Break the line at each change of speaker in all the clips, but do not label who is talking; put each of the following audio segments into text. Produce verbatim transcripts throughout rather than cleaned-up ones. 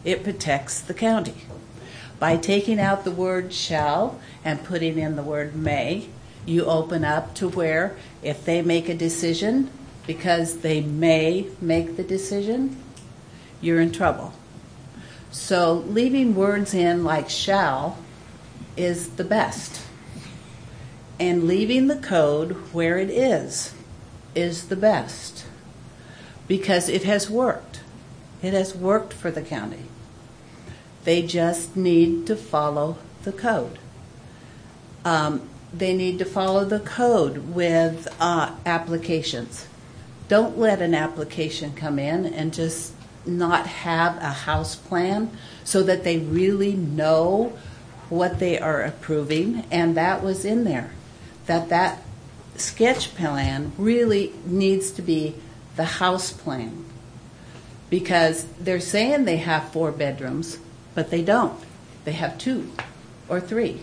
it protects the county. By taking out the word shall and putting in the word may, you open up to where if they make a decision because they may make the decision, you're in trouble. So leaving words in like shall is the best. And leaving the code where it is is the best. Because it has worked. It has worked for the county. They just need to follow the code. Um, they need to follow the code with uh, applications. Don't let an application come in and just not have a house plan so that they really know what they are approving. And that was in there. That that sketch plan really needs to be the house plan. Because they're saying they have four bedrooms, but they don't. They have two or three.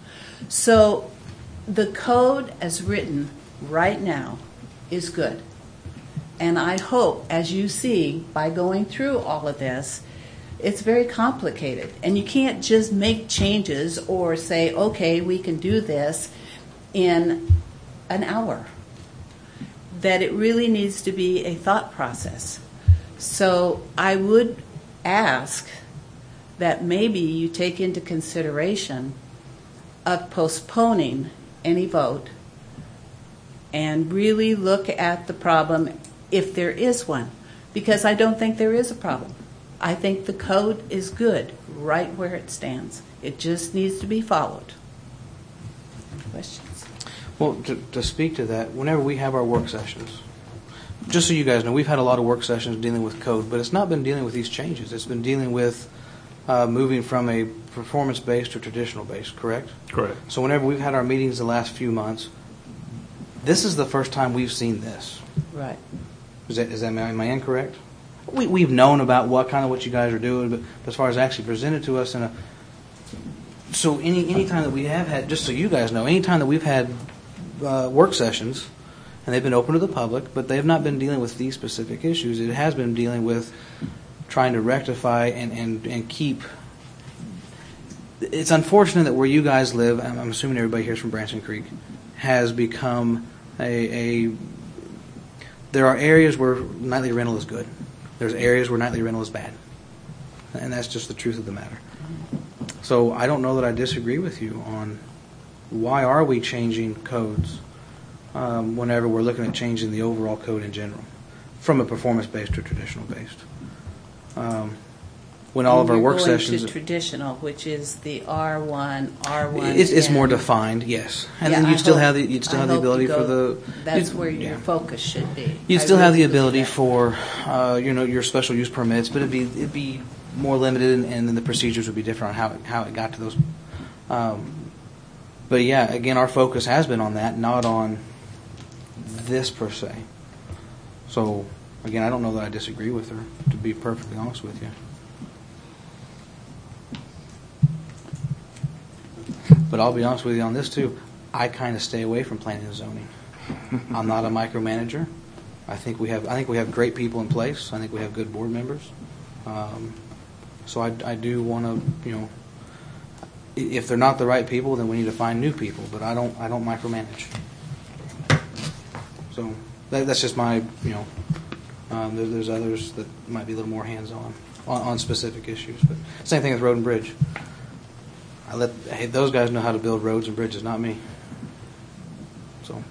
So the code as written right now is good. And I hope, as you see, by going through all of this, it's very complicated. And you can't just make changes or say, okay, we can do this in an hour. That it really needs to be a thought process. So I would ask that maybe you take into consideration of postponing any vote and really look at the problem if there is one. Because I don't think there is a problem. I think the code is good right where it stands. It just needs to be followed. Questions?
Well, to, to speak to that, whenever we have our work sessions, just so you guys know, we've had a lot of work sessions dealing with code, but it's not been dealing with these changes. It's been dealing with uh, moving from a performance-based to traditional-based, correct?
Correct.
So whenever we've had our meetings the last few months, this is the first time we've seen this.
Right.
Is that, is that am I incorrect? We, we've known about what kind of what you guys are doing, but as far as actually presented to us in a so any any time that we have had, just so you guys know, any time that we've had uh, work sessions, and they've been open to the public, but they have not been dealing with these specific issues. It has been dealing with trying to rectify and, and, and keep. It's unfortunate that where you guys live, I'm, I'm assuming everybody here is from Branson Creek, has become a, a. There are areas where nightly rental is good. There's areas where nightly rental is bad. And that's just the truth of the matter. So I don't know that I disagree with you on why are we changing codes um, whenever we're looking at changing the overall code in general from a performance-based to traditional-based. Um, when all
and
of our work
going
sessions...
to traditional, which is the R one, R one...
It's, it's more defined, yes. And
yeah,
then you
I
still
hope,
have the you'd still
I
have the ability
go,
for the...
That's where your
yeah.
focus should be.
You'd
I
still have
really
the ability
that.
for, uh, you know, your special use permits, but it'd be it'd be more limited, and, and then the procedures would be different on how it, how it got to those. Um, but yeah, again, our focus has been on that, not on this per se. So again, I don't know that I disagree with her, to be perfectly honest with you. But I'll be honest with you on this too. I kind of stay away from planning and zoning. I'm not a micromanager. I think we have. I think we have great people in place. I think we have good board members. Um, so I, I do want to, you know, if they're not the right people, then we need to find new people. But I don't. I don't micromanage. So that, that's just my, you know. Um, there, there's others that might be a little more hands-on on, on specific issues. But same thing with road and bridge. I let hey, those guys know how to build roads and bridges, not me. So.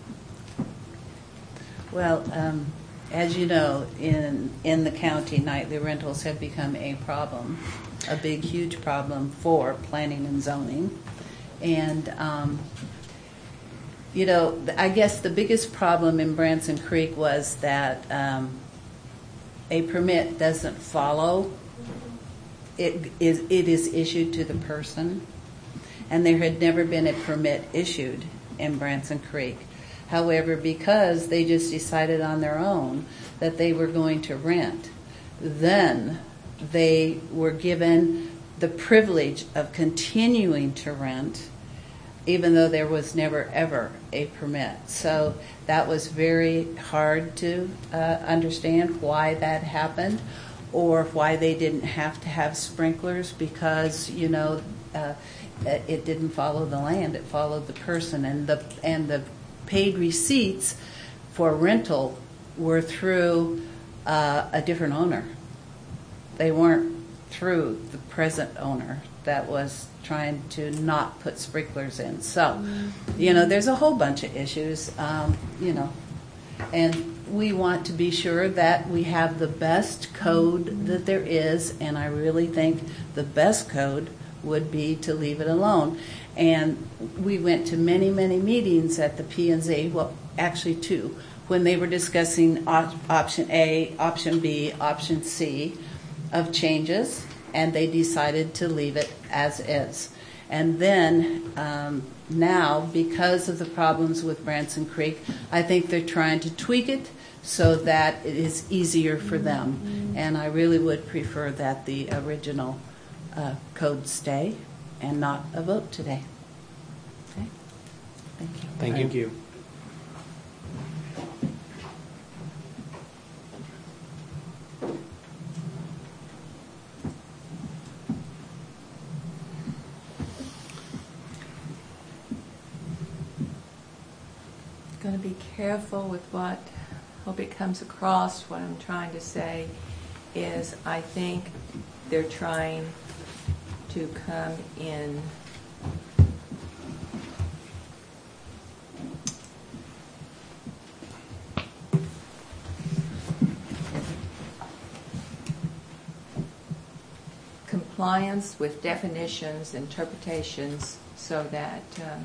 Well, um, as you know, in in the county, nightly rentals have become a problem, a big, huge problem for planning and zoning. And, um, you know, I guess the biggest problem in Branson Creek was that um, a permit doesn't follow. It is, it is issued to the person. And there had never been a permit issued in Branson Creek. However, because they just decided on their own that they were going to rent, then they were given the privilege of continuing to rent, even though there was never ever a permit. So that was very hard to uh, understand why that happened. or why they didn't have to have sprinklers because, you know, uh, it didn't follow the land, it followed the person, and the and the paid receipts for rental were through uh, a different owner. They weren't through the present owner that was trying to not put sprinklers in. So, you know, there's a whole bunch of issues, um, you know, and we want to be sure that we have the best code that there is, and I really think the best code would be to leave it alone. And we went to many, many meetings at the P and Z, well, actually two, when they were discussing op- option A, option B, option C of changes, and they decided to leave it as is. And then um, now, because of the problems with Branson Creek, I think they're trying to tweak it so that it is easier for them. And I really would prefer that the original uh, code stay and not a vote today. Okay? Thank you.
Thank you.
Thank you.
Going to be careful with what, hope it comes across. What I'm trying to say is I think they're trying to come in compliance with definitions, interpretations, so that um,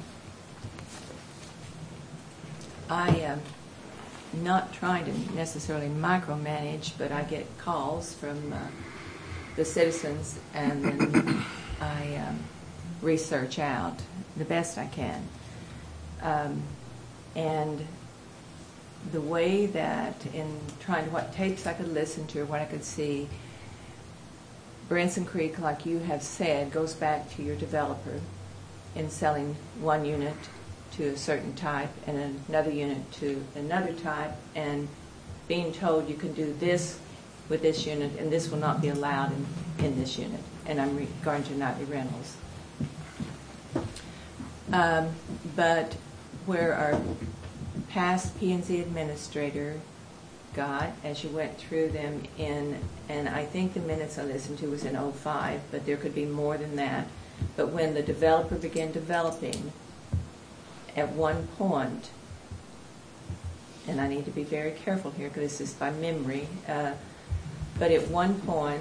I am not trying to necessarily micromanage, but I get calls from uh, the citizens, and then I um, research out the best I can. Um, and the way that in trying to, what tapes I could listen to or what I could see, Branson Creek, like you have said, goes back to your developer in selling one unit to a certain type and another unit to another type, and being told you can do this with this unit and this will not be allowed in, in this unit. And I'm re- going to nightly rentals. Um, but where our past P and Z administrator got, as you went through them in, and I think the minutes I listened to was in oh five, but there could be more than that. But when the developer began developing, at one point, and I need to be very careful here because this is by memory, uh, but at one point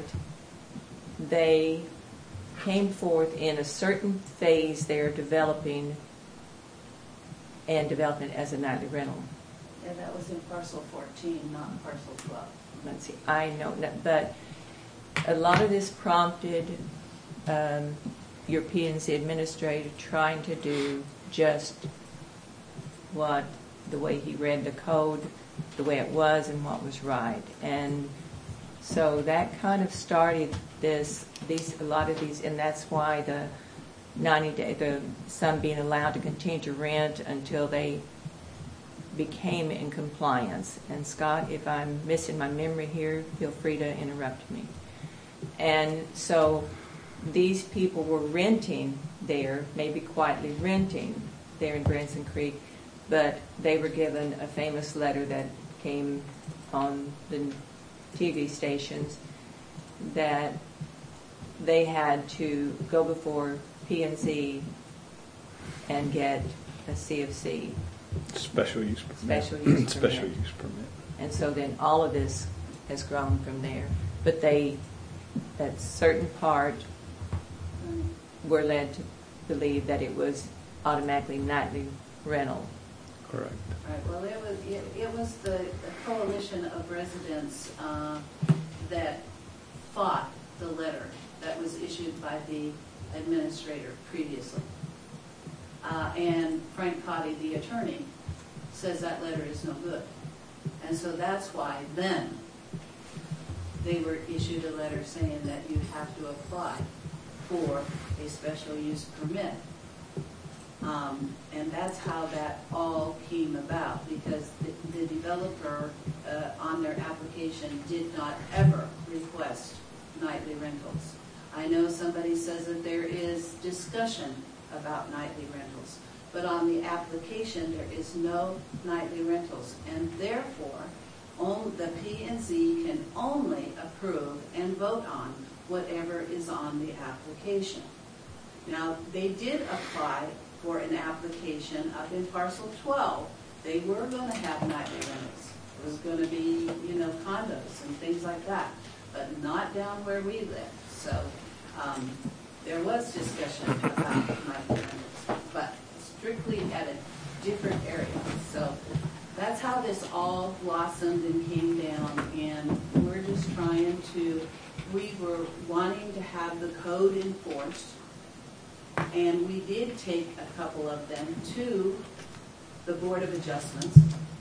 they came forth in a certain phase they're developing and developing it as a nightly rental.
Yeah, that was in parcel fourteen, not parcel twelve.
Let's see, I know, but a lot of this prompted um, your P and Z administrator trying to do just what, the way he read the code, the way it was and what was right. And so that kind of started this, these, a lot of these, and that's why the ninety day, the some being allowed to continue to rent until they became in compliance. And Scott, if I'm missing my memory here, feel free to interrupt me. And so these people were renting there, maybe quietly renting there in Branson Creek, but they were given a famous letter that came on the T V stations that they had to go before P and Z and get a C of C.
Special use permit.
Special use permit.
Special use permit.
And so then all of this has grown from there. But they, that certain part, were led to believe that it was automatically nightly rental.
Correct.
Right, well, it was, it, it was the, the coalition of residents uh, that fought the letter that was issued by the administrator previously. Uh, and Frank Cotty, the attorney, says that letter is no good. And so that's why then they were issued a letter saying that you have to apply for a special use permit. Um, and that's how that all came about, because the, the developer uh, on their application did not ever request nightly rentals. I know somebody says that there is discussion about nightly rentals, but on the application there is no nightly rentals, and therefore on, the P and Z can only approve and vote on whatever is on the application. Now, they did apply for an application up in parcel twelve. They were going to have nightly rentals. It was going to be, you know, condos and things like that, but not down where we live. So um, there was discussion about nightly rentals, but strictly at a different area. So that's how this all blossomed and came down, and we're just trying to, we were wanting to have the code enforced. And we did take a couple of them to the Board of Adjustments.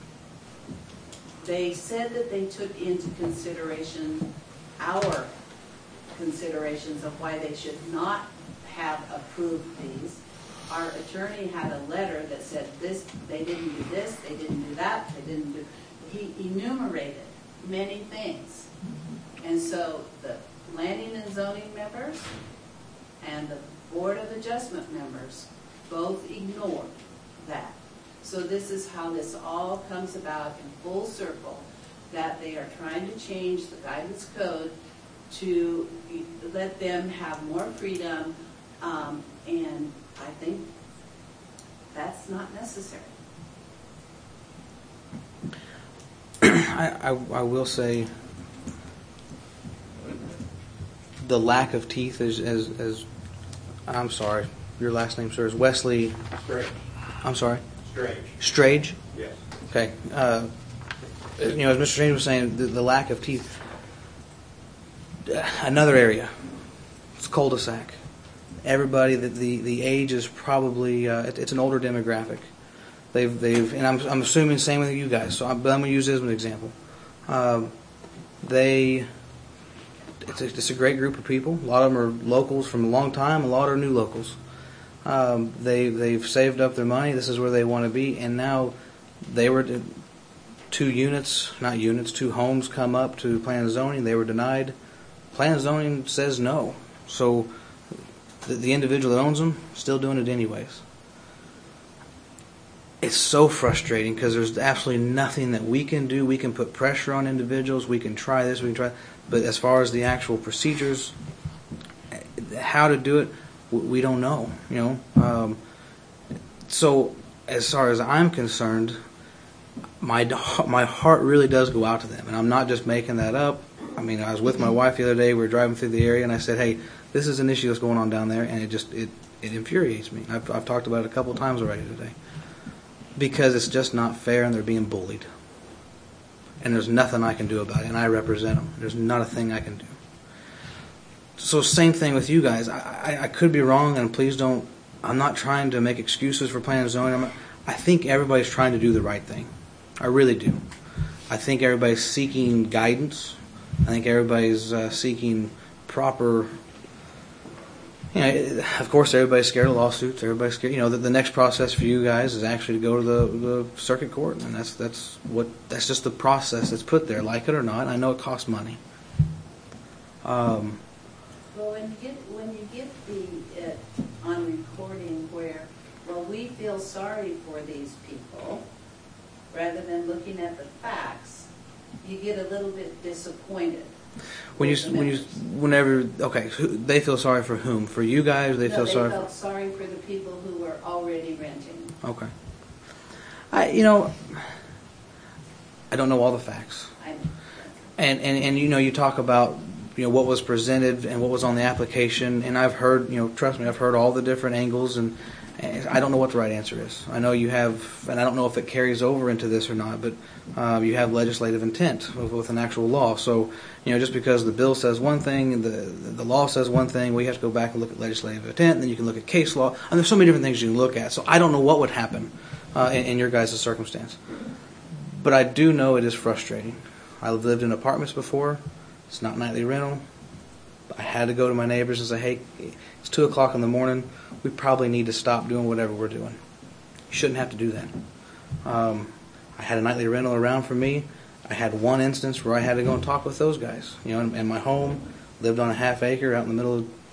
They said that they took into consideration our considerations of why they should not have approved these. Our attorney had a letter that said this, they didn't do this, they didn't do that, they didn't do, he enumerated many things. And so the planning and zoning members and the Board of Adjustment members both ignored that. So this is how this all comes about in full circle, that they are trying to change the guidance code to let them have more freedom, um, and I think that's not necessary.
I, I, I will say the lack of teeth is as, as I'm sorry, your last name, sir, is Wesley.
Strange.
I'm sorry.
Strange.
Strage.
Yes.
Okay. Uh, you know, as Mister Strange was saying, the, the lack of teeth. Another area. It's cul-de-sac. Everybody, the, the, the age is probably uh, it, it's an older demographic. They've they've and I'm I'm assuming same with you guys. So I'm, but I'm going to use this as an example. Um, they. It's a, it's a great group of people. A lot of them are locals from a long time. A lot are new locals. Um, they they've saved up their money. This is where they want to be, and now they were two units, not units, two homes come up to plan and zoning. They were denied. Plan and zoning says no. So the, the individual that owns them still doing it anyways. It's so frustrating because there's absolutely nothing that we can do. We can put pressure on individuals. We can try this. We can try. But as far as the actual procedures, how to do it, we don't know. You know. Um, so as far as I'm concerned, my my heart really does go out to them, and I'm not just making that up. I mean, I was with my wife the other day. We were driving through the area, and I said, "Hey, this is an issue that's going on down there," and it just it it infuriates me. I've I've talked about it a couple of times already today. Because it's just not fair and they're being bullied. And there's nothing I can do about it. And I represent them. There's not a thing I can do. So same thing with you guys. I, I, I could be wrong, and please don't, I'm not trying to make excuses for planning and zoning. I'm not, I think everybody's trying to do the right thing. I really do. I think everybody's seeking guidance. I think everybody's uh, seeking proper... You know, of course, everybody's scared of lawsuits. Everybody's scared. You know, the, the next process for you guys is actually to go to the, the circuit court, and that's that's what that's just the process that's put there, like it or not. I know it costs money. Um,
well, when you get when you get the it on recording where, well, we feel sorry for these people, rather than looking at the facts, you get a little bit disappointed.
When you, when you, whenever, okay, who, they feel sorry for whom? For you guys? They
no,
feel
they
sorry.
They felt sorry for the people who were already renting.
Okay. I, you know, I don't know all the facts.
I know.
And, and and you know, you talk about you know what was presented and what was on the application, and I've heard, you know, trust me, I've heard all the different angles, and, and I don't know what the right answer is. I know you have, and I don't know if it carries over into this or not, but um, you have legislative intent with, with an actual law. So, you know, just because the bill says one thing and the the law says one thing, we have to go back and look at legislative intent, and then you can look at case law, and there's so many different things you can look at. So I don't know what would happen uh, in, in your guys' circumstance, but I do know it is frustrating. I've lived in apartments before. It's not nightly rental. I had to go to my neighbors and say, hey, it's two o'clock in the morning. We probably need to stop doing whatever we're doing. You shouldn't have to do that. Um, I had a nightly rental around for me. I had one instance where I had to go and talk with those guys. You know, in, in my home, lived on a half acre out in the middle of